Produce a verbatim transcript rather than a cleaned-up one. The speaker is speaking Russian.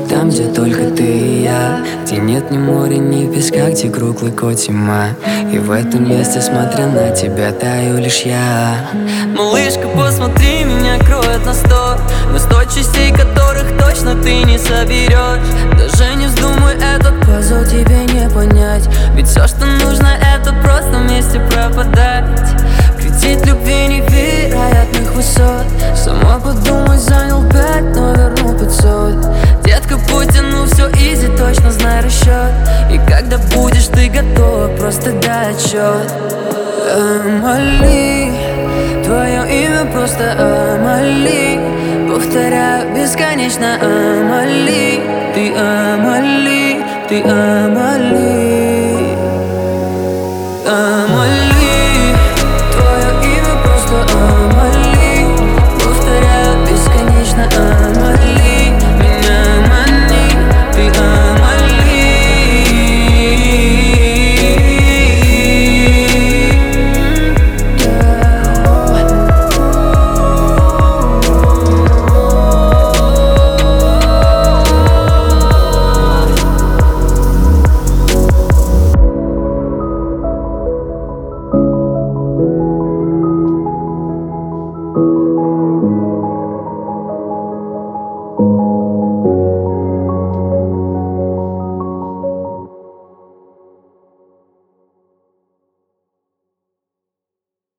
Там, где только ты и я, где нет ни моря, ни песка, где глубоко тьма. И в этом месте, смотря на тебя, таю лишь я. Малышка, посмотри, меня кроет на сто, на сто частей, которых точно ты не соберешь. Даже не вздумай этот пазл тебе не понять, ведь все, что нужно, это просто вместе пропадать. Кредит любви невероятных высот, сама подумай, занял пять, но верну пятьсот. Детка, потяну все изи, точно знай расчет. И когда будешь ты готова, просто дай отчет. Амали, твое имя просто Амали. Повторяю бесконечно Амали. Ты Амали, ты Амали.